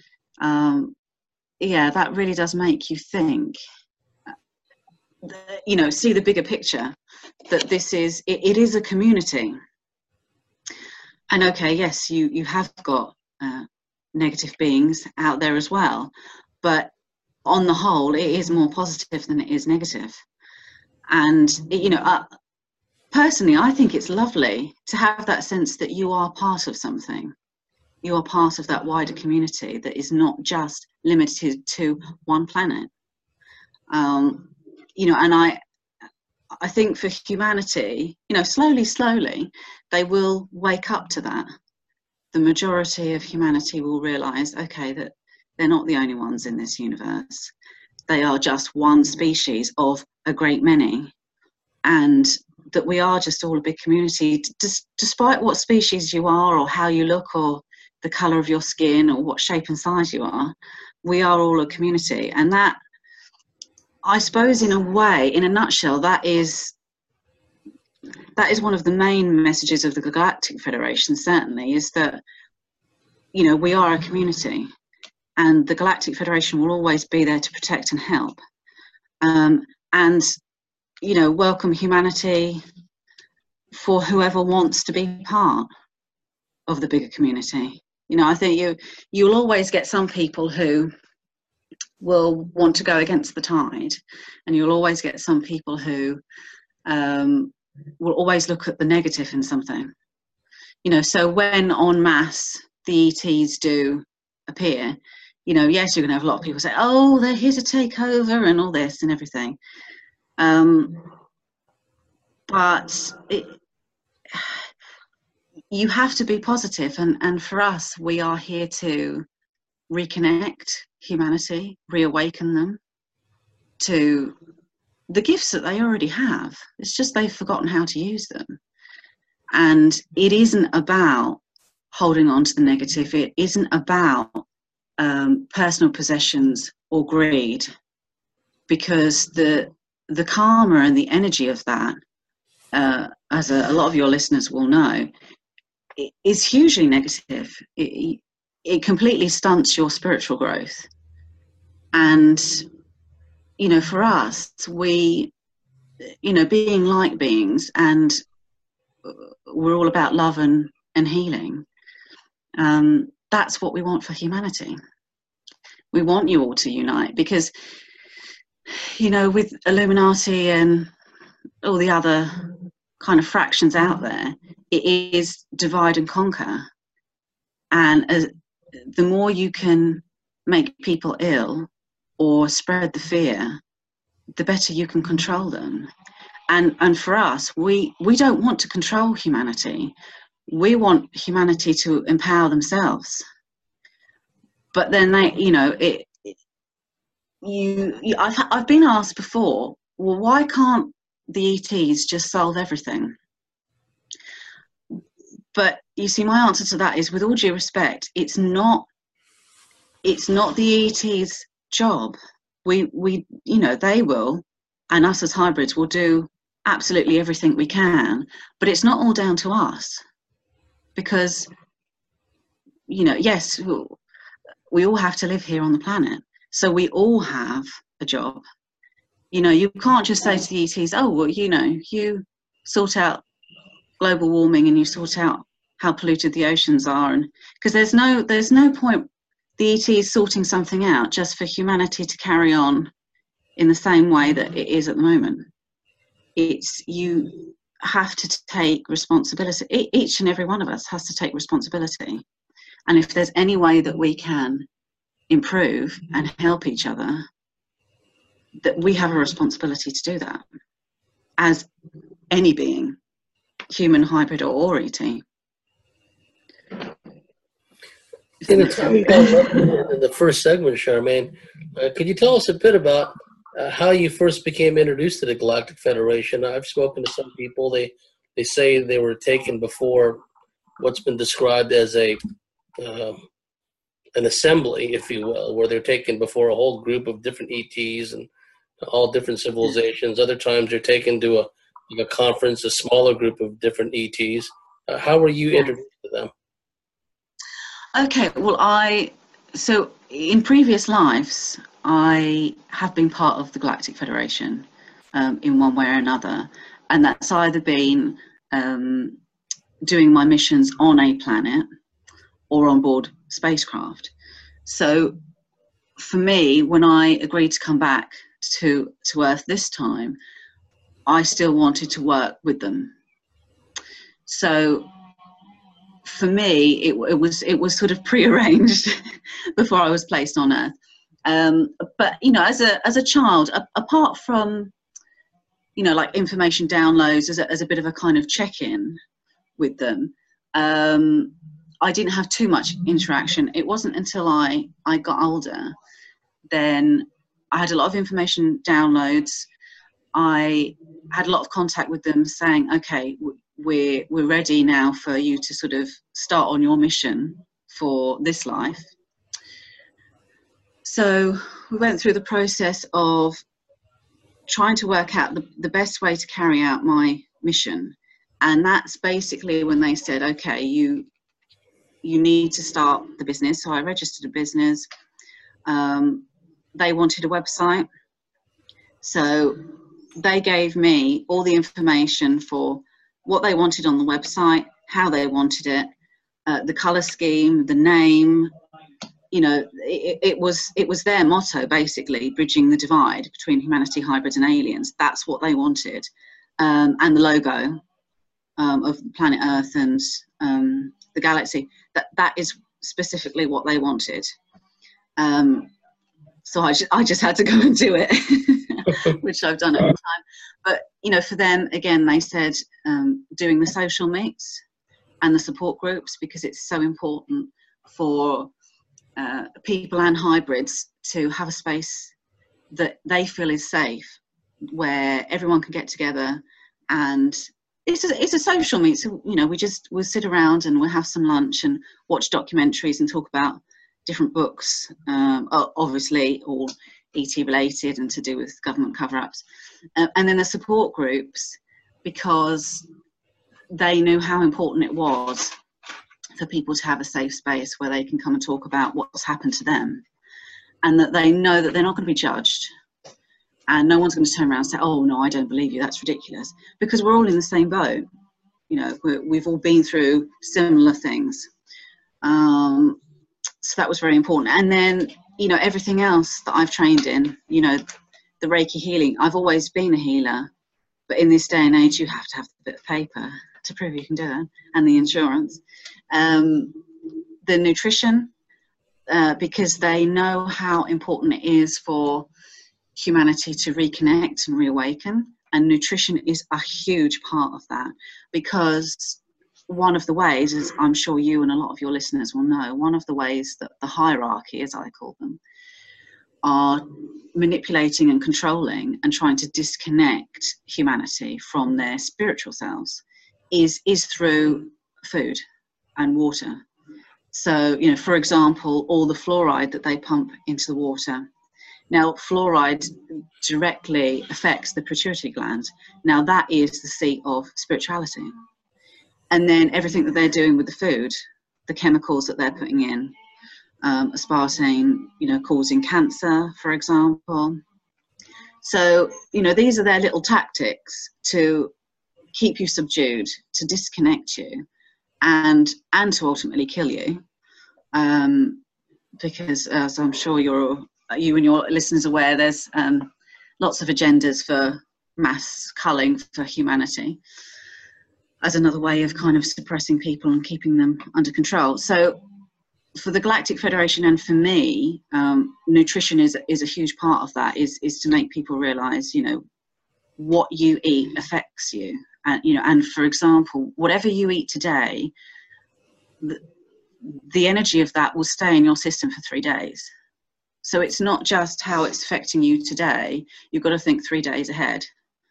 yeah, that really does make you think, you know, see the bigger picture, that this is, it is a community. And okay, yes, you have got negative beings out there as well, but on the whole, it is more positive than it is negative. And, you know, personally, I think it's lovely to have that sense that you are part of something. You are part of that wider community that is not just limited to one planet. You know, and I think for humanity, you know, slowly, they will wake up to that. The majority of humanity will realise, okay, that they're not the only ones in this universe. They are just one species of a great many. And that we are just all a big community, despite what species you are or how you look or the colour of your skin or what shape and size you are. We are all a community. And that, I suppose, in a way, in a nutshell, that is one of the main messages of the Galactic Federation, certainly, is that, you know, we are a community, and the Galactic Federation will always be there to protect and help. And, you know, welcome humanity for whoever wants to be part of the bigger community. You know, I think you'll always get some people who will want to go against the tide, and you'll always get some people who will always look at the negative in something. You know, so when en masse the ETs do appear, you know, yes, you're going to have a lot of people say, oh, they're here to take over and all this and everything. But you have to be positive, and for us, we are here to reconnect humanity, reawaken them to the gifts that they already have. It's just they've forgotten how to use them. And it isn't about holding on to the negative. It isn't about personal possessions or greed, because the karma and the energy of that, as a lot of your listeners will know, is hugely negative. It completely stunts your spiritual growth. And, you know, for us, we, you know, being light beings, and we're all about love and healing, that's what we want for humanity. We want you all to unite, because, you know, with Illuminati and all the other kind of fractions out there, it is divide and conquer. And the more you can make people ill or spread the fear, the better you can control them. And for us, we don't want to control humanity. We want humanity to empower themselves. But then they, you know, I've been asked before, well, why can't the ETs just solve everything? But you see, my answer to that is, with all due respect, it's not it's not the ET's job. We they will, and us as hybrids will do absolutely everything we can, but it's not all down to us, because yes, we all have to live here on the planet, so we all have a job. You can't just say to the ETs, oh well, you sort out global warming and you sort out how polluted the oceans are, and because there's no point the ETs sorting something out just for humanity to carry on in the same way that it is at the moment. You have to take responsibility. Each and every one of us has to take responsibility. And if there's any way that we can improve and help each other, that we have a responsibility to do that as any being, human, hybrid, or ET. In the first segment, Charmaine, could you tell us a bit about how you first became introduced to the Galactic Federation? I've spoken to some people. They say they were taken before what's been described as an assembly, if you will, where they're taken before a whole group of different ETs and all different civilizations. Other times they're taken to a conference, a smaller group of different ETs. How were you introduced to them? Okay, well, so in previous lives, I have been part of the Galactic Federation in one way or another, and that's either been doing my missions on a planet or on board spacecraft. So for me, when I agreed to come back to Earth this time, I still wanted to work with them. So for me, it was sort of prearranged before I was placed on Earth. But as a child, apart from like information downloads as a bit of a kind of check-in with them, I didn't have too much interaction. It wasn't until I got older, then I had a lot of information downloads. I had a lot of contact with them saying, okay, we're ready now for you to sort of start on your mission for this life. So we went through the process of trying to work out the best way to carry out my mission. And that's basically when they said, okay, you need to start the business. So I registered a business. They wanted a website. So they gave me all the information for what they wanted on the website, how they wanted it, the color scheme, the name. It was their motto, basically, bridging the divide between humanity, hybrids, and aliens. That's what they wanted. And the logo of planet Earth and the galaxy, that is specifically what they wanted. So I just had to go and do it, which I've done at the time. But, for them, again, they said doing the social meets and the support groups, because it's so important for people and hybrids to have a space that they feel is safe, where everyone can get together. And it's a social meet. So, we'll sit around and we'll have some lunch and watch documentaries and talk about different books, obviously all ET related and to do with government cover-ups. And then the support groups, because they knew how important it was for people to have a safe space where they can come and talk about what's happened to them, and that they know that they're not going to be judged, and no one's going to turn around and say, oh no, I don't believe you, that's ridiculous, because we're all in the same boat. We've all been through similar things. So that was very important. And then everything else that I've trained in, the Reiki healing, I've always been a healer, but in this day and age you have to have a bit of paper to prove you can do it, and the insurance. The nutrition, because they know how important it is for humanity to reconnect and reawaken, and nutrition is a huge part of that, because one of the ways, as I'm sure you and a lot of your listeners will know, one of the ways that the hierarchy, as I call them, are manipulating and controlling and trying to disconnect humanity from their spiritual selves is through food and water. So, for example, all the fluoride that they pump into the water. Now, fluoride directly affects the pituitary gland. Now, that is the seat of spirituality. And then everything that they're doing with the food, the chemicals that they're putting in, aspartame, causing cancer, for example. So, these are their little tactics to keep you subdued, to disconnect you, and to ultimately kill you. Because, as I'm sure you and your listeners are aware, there's lots of agendas for mass culling for humanity as another way of kind of suppressing people and keeping them under control. So for the Galactic Federation and for me, nutrition is a huge part of that, is to make people realize, what you eat affects you. And for example, whatever you eat today, the energy of that will stay in your system for 3 days. So it's not just how it's affecting you today. You've got to think 3 days ahead.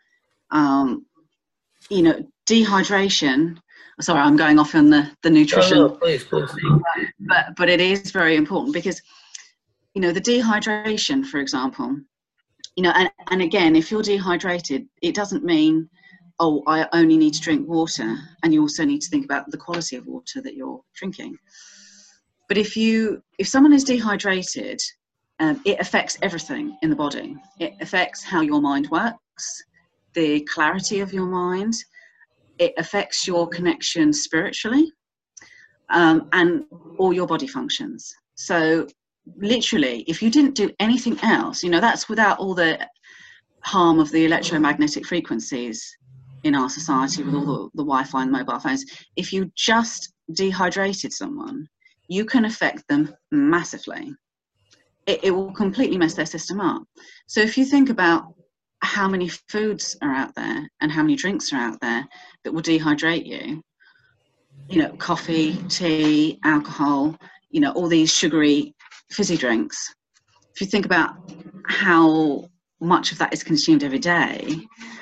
Dehydration. Sorry, I'm going off on the nutrition. No, please. But it is very important because, the dehydration, for example, and again, if you're dehydrated, it doesn't mean, oh, I only need to drink water. And you also need to think about the quality of water that you're drinking. But if someone is dehydrated, it affects everything in the body. It affects how your mind works, the clarity of your mind. It affects your connection spiritually, and all your body functions. So literally, if you didn't do anything else, that's without all the harm of the electromagnetic frequencies in our society with all the Wi-Fi and mobile phones. If you just dehydrated someone, you can affect them massively. It will completely mess their system up. So if you think about how many foods are out there and how many drinks are out there that will dehydrate you, coffee, tea, alcohol, all these sugary fizzy drinks. If you think about how much of that is consumed every day,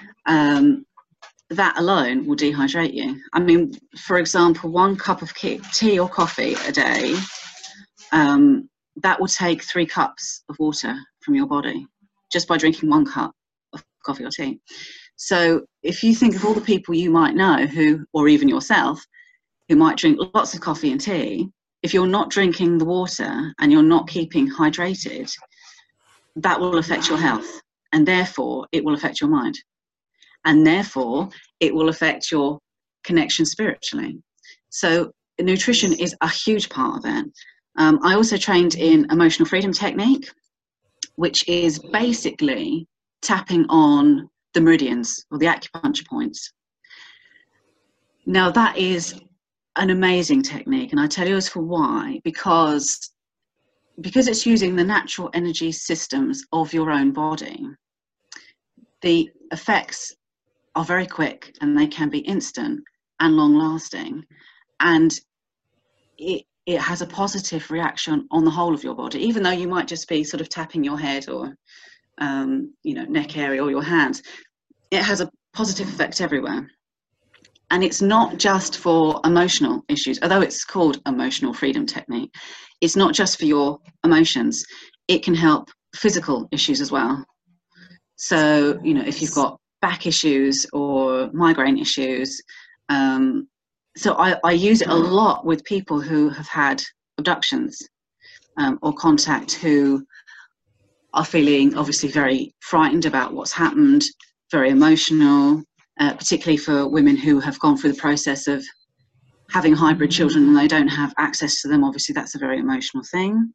that alone will dehydrate you. I mean, for example, 1 cup of tea or coffee a day, that will take 3 cups of water from your body just by drinking 1 cup of coffee or tea. So if you think of all the people you might know who, or even yourself, who might drink lots of coffee and tea, if you're not drinking the water and you're not keeping hydrated, that will affect your health, and therefore it will affect your mind, and therefore it will affect your connection spiritually. So nutrition is a huge part of it. I also trained in emotional freedom technique, which is basically tapping on the meridians or the acupuncture points. Now that is an amazing technique, and I tell you as for why, because it's using the natural energy systems of your own body. The effects are very quick and they can be instant and long lasting, and it has a positive reaction on the whole of your body, even though you might just be sort of tapping your head or neck area or your hands. It has a positive effect everywhere. And it's not just for emotional issues, although it's called emotional freedom technique. It's not just for your emotions. It can help physical issues as well. So, if you've got back issues or migraine issues, so I use it a lot with people who have had abductions or contact, who are feeling obviously very frightened about what's happened, very emotional, particularly for women who have gone through the process of having hybrid children and they don't have access to them. Obviously, that's a very emotional thing.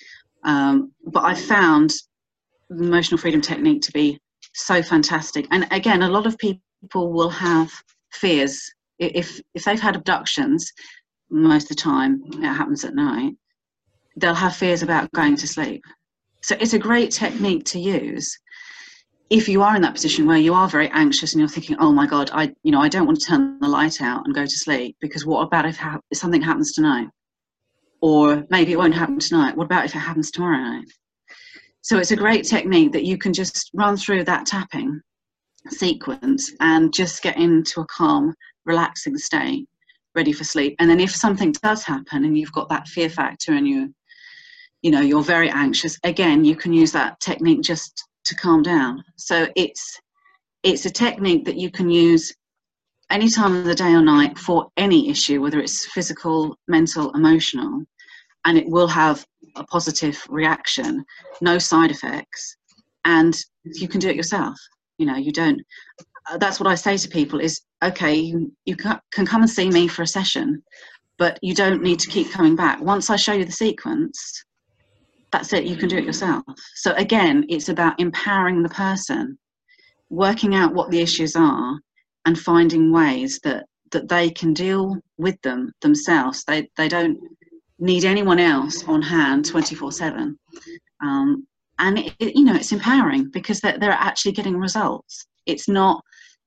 But I found the emotional freedom technique to be so fantastic. And again, a lot of people will have fears. If they've had abductions, most of the time it happens at night, they'll have fears about going to sleep. So it's a great technique to use if you are in that position where you are very anxious and you're thinking, oh my God, I don't want to turn the light out and go to sleep, because what about if something happens tonight? Or maybe it won't happen tonight. What about if it happens tomorrow night? So it's a great technique that you can just run through that tapping sequence and just get into a calm, relaxing state ready for sleep. And then if something does happen and you've got that fear factor and you're very anxious, again, you can use that technique just to calm down. So it's a technique that you can use any time of the day or night for any issue, whether it's physical, mental, emotional, and it will have a positive reaction, no side effects, and you can do it yourself. You don't. That's what I say to people is, okay, you can come and see me for a session, but you don't need to keep coming back. Once I show you the sequence, that's it, you can do it yourself. So again, it's about empowering the person, working out what the issues are, and finding ways that they can deal with them themselves. They don't need anyone else on hand 24/7. And it's empowering because they're actually getting results. It's not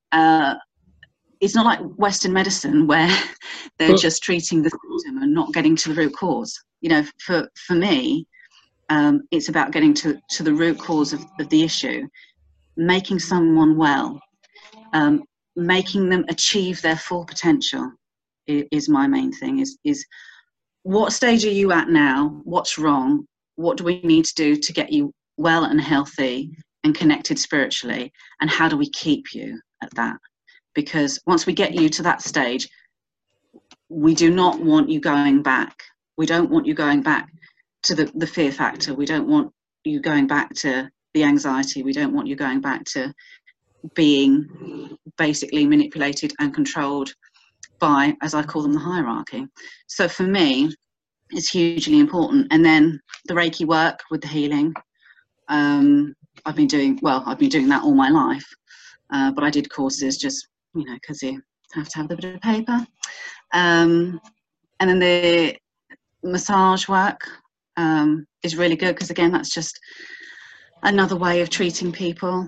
like Western medicine where they're just treating the symptom and not getting to the root cause. For me, it's about getting to the root cause of the issue, making someone well, making them achieve their full potential is my main thing. Is what stage are you at now? What's wrong? What do we need to do to get you well and healthy and connected spiritually? And how do we keep you at that? Because once we get you to that stage, we do not want you going back. We don't want you going back to the fear factor. We don't want you going back to the anxiety. We don't want you going back to being basically manipulated and controlled by, as I call them, the hierarchy. So for me, it's hugely important. And then the Reiki work with the healing. I've been doing that all my life, but I did courses just, because you have to have a bit of paper. And then the massage work is really good because, again, that's just another way of treating people.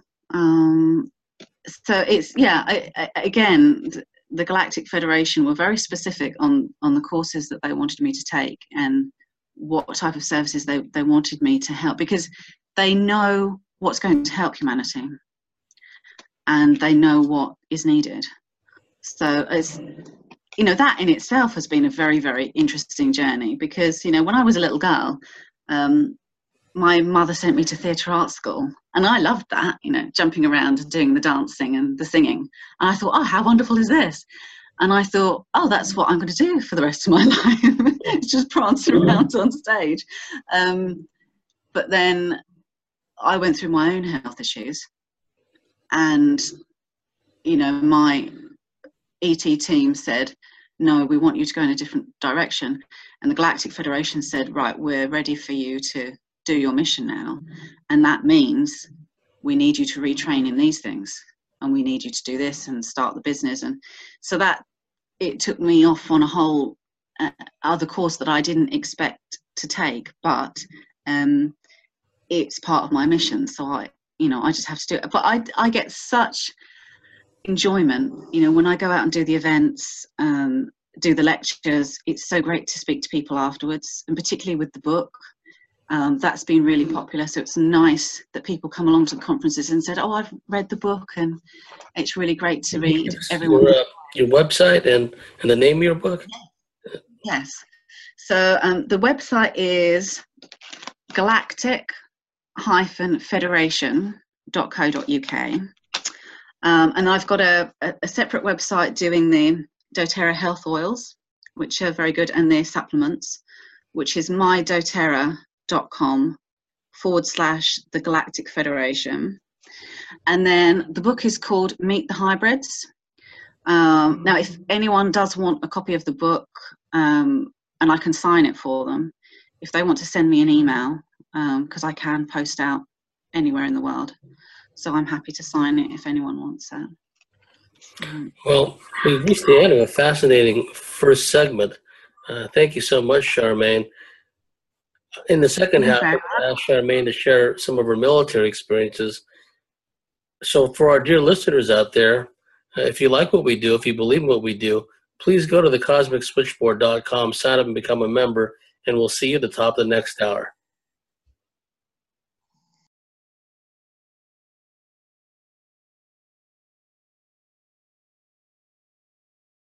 So it's, again, the Galactic Federation were very specific on the courses that they wanted me to take and what type of services they wanted me to help, because they know what's going to help humanity and they know what is needed. So it's, that in itself has been a very, very interesting journey because, when I was a little girl, my mother sent me to theatre art school and I loved that, jumping around and doing the dancing and the singing. And I thought, oh, how wonderful is this? And I thought, oh, that's what I'm going to do for the rest of my life. It's just prance around on stage. But then I went through my own health issues and, my ET team said, no, we want you to go in a different direction. And the Galactic Federation said, right, we're ready for you to do your mission now. And that means we need you to retrain in these things and we need you to do this and start the business. And so that it took me off on a whole other course that I didn't expect to take, but it's part of my mission. So I just have to do it. But I get such enjoyment, when I go out and do the events, do the lectures. It's so great to speak to people afterwards, and particularly with the book. That's been really popular. So it's nice that people come along to the conferences and said, oh, I've read the book, and it's really great to read everyone. Your website and the name of your book? Yes. So the website is galactic-federation.co.uk. And I've got a separate website doing the doTERRA health oils, which are very good, and their supplements, which is mydoterra.com/the Galactic Federation. And then the book is called Meet the Hybrids. Now, if anyone does want a copy of the book, and I can sign it for them, if they want to send me an email, because I can post out anywhere in the world. So I'm happy to sign it if anyone wants that. Well, we've reached the end of a fascinating first segment. Thank you so much, Charmaine. In the second half, I'm going to ask Charmaine to share some of her military experiences. So for our dear listeners out there, if you like what we do, if you believe in what we do, please go to thecosmicswitchboard.com, sign up and become a member, and we'll see you at the top of the next hour.